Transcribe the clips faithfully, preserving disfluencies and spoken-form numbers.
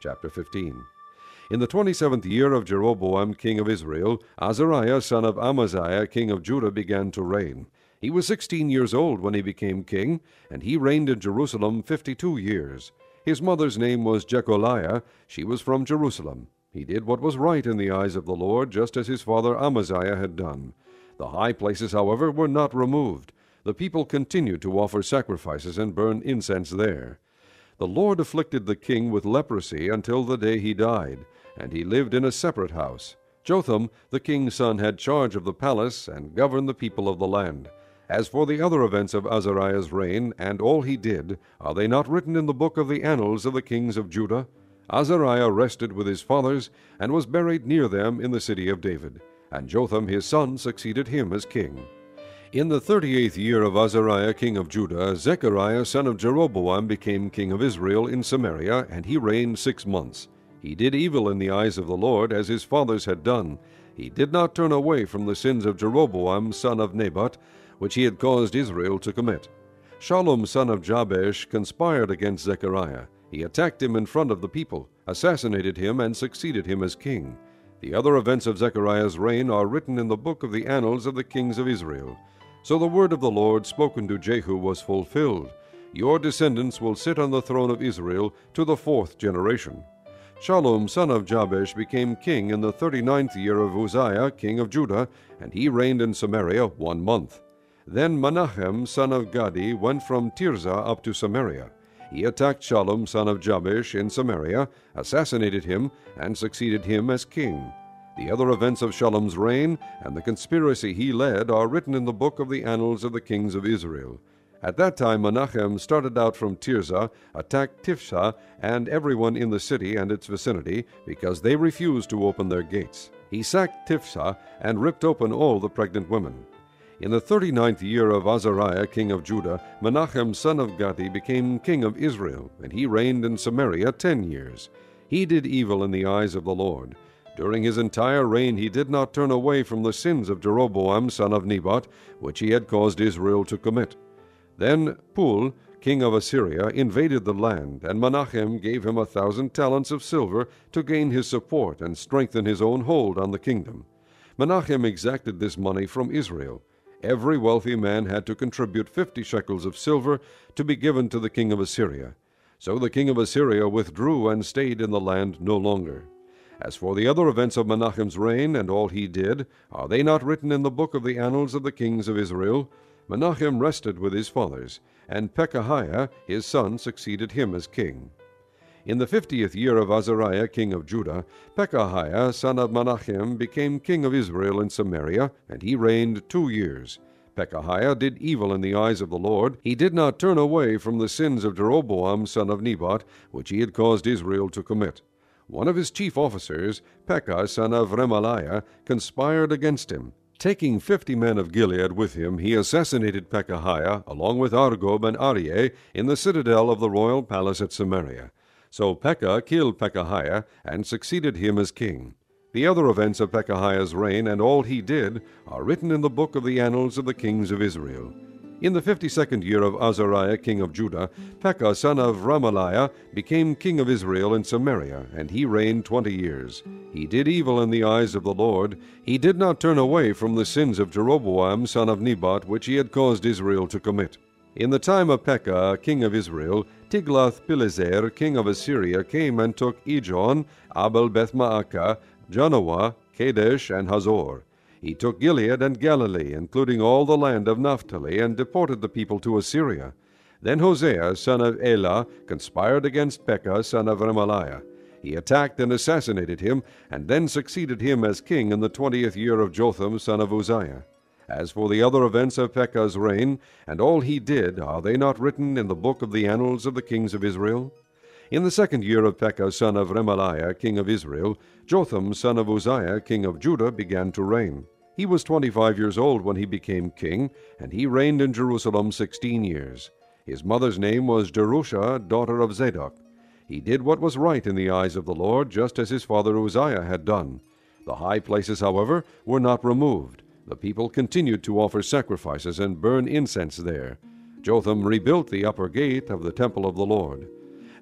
Chapter fifteen. In the twenty-seventh year of Jeroboam king of Israel, Azariah son of Amaziah king of Judah began to reign. He was sixteen years old when he became king, and he reigned in Jerusalem fifty-two years. His mother's name was Jecholiah. She was from Jerusalem. He did what was right in the eyes of the Lord, just as his father Amaziah had done. The high places, however, were not removed. The people continued to offer sacrifices and burn incense there. The Lord afflicted the king with leprosy until the day he died, and he lived in a separate house. Jotham, the king's son, had charge of the palace and governed the people of the land. As for the other events of Azariah's reign, and all he did, are they not written in the book of the annals of the kings of Judah? Azariah rested with his fathers, and was buried near them in the city of David. And Jotham his son succeeded him as king. In the thirty-eighth year of Azariah king of Judah, Zechariah son of Jeroboam became king of Israel in Samaria, and he reigned six months. He did evil in the eyes of the Lord, as his fathers had done. He did not turn away from the sins of Jeroboam son of Nebat, which he had caused Israel to commit. Shallum son of Jabesh conspired against Zechariah. He attacked him in front of the people, assassinated him, and succeeded him as king. The other events of Zechariah's reign are written in the book of the annals of the kings of Israel. So the word of the Lord spoken to Jehu was fulfilled. Your descendants will sit on the throne of Israel to the fourth generation. Shallum son of Jabesh became king in the thirty-ninth year of Uzziah king of Judah, and he reigned in Samaria one month. Then Menachem son of Gadi went from Tirzah up to Samaria. He attacked Shallum son of Jabesh in Samaria, assassinated him, and succeeded him as king. The other events of Shallum's reign and the conspiracy he led are written in the book of the annals of the kings of Israel. At that time Menachem started out from Tirzah, attacked Tifsah and everyone in the city and its vicinity, because they refused to open their gates. He sacked Tifsah and ripped open all the pregnant women. In the thirty-ninth year of Azariah king of Judah, Menachem son of Gadi became king of Israel, and he reigned in Samaria ten years. He did evil in the eyes of the Lord. During his entire reign he did not turn away from the sins of Jeroboam son of Nebat, which he had caused Israel to commit. Then Pul, king of Assyria, invaded the land, and Menachem gave him a thousand talents of silver to gain his support and strengthen his own hold on the kingdom. Menachem exacted this money from Israel. Every wealthy man had to contribute fifty shekels of silver to be given to the king of Assyria. So the king of Assyria withdrew and stayed in the land no longer. As for the other events of Menachem's reign and all he did, are they not written in the book of the annals of the kings of Israel? Menachem rested with his fathers, and Pekahiah his son succeeded him as king. In the fiftieth year of Azariah king of Judah, Pekahiah son of Menachem became king of Israel in Samaria, and he reigned two years. Pekahiah did evil in the eyes of the Lord. He did not turn away from the sins of Jeroboam son of Nebat, which he had caused Israel to commit. One of his chief officers, Pekah son of Remaliah, conspired against him. Taking fifty men of Gilead with him, he assassinated Pekahiah, along with Argob and Arieh, in the citadel of the royal palace at Samaria. So Pekah killed Pekahiah, and succeeded him as king. The other events of Pekahiah's reign and all he did are written in the book of the annals of the kings of Israel. In the fifty-second year of Azariah king of Judah, Pekah son of Remaliah became king of Israel in Samaria, and he reigned twenty years. He did evil in the eyes of the Lord. He did not turn away from the sins of Jeroboam son of Nebat, which he had caused Israel to commit. In the time of Pekah king of Israel, Tiglath-Pileser king of Assyria came and took Ijon, Abel-Beth-Maacah, Janoah, Kadesh, and Hazor. He took Gilead and Galilee, including all the land of Naphtali, and deported the people to Assyria. Then Hosea, son of Elah, conspired against Pekah, son of Remaliah. He attacked and assassinated him, and then succeeded him as king in the twentieth year of Jotham, son of Uzziah. As for the other events of Pekah's reign, and all he did, are they not written in the book of the annals of the kings of Israel? In the second year of Pekah, son of Remaliah, king of Israel, Jotham, son of Uzziah, king of Judah, began to reign. He was twenty-five years old when he became king, and he reigned in Jerusalem sixteen years. His mother's name was Jerusha, daughter of Zadok. He did what was right in the eyes of the Lord, just as his father Uzziah had done. The high places, however, were not removed. The people continued to offer sacrifices and burn incense there. Jotham rebuilt the upper gate of the temple of the Lord.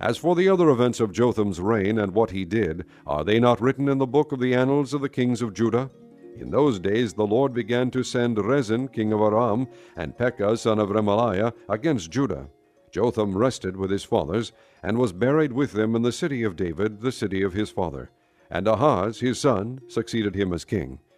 As for the other events of Jotham's reign and what he did, are they not written in the book of the annals of the kings of Judah? In those days the Lord began to send Rezin king of Aram and Pekah son of Remaliah against Judah. Jotham rested with his fathers, and was buried with them in the city of David, the city of his father. And Ahaz his son succeeded him as king.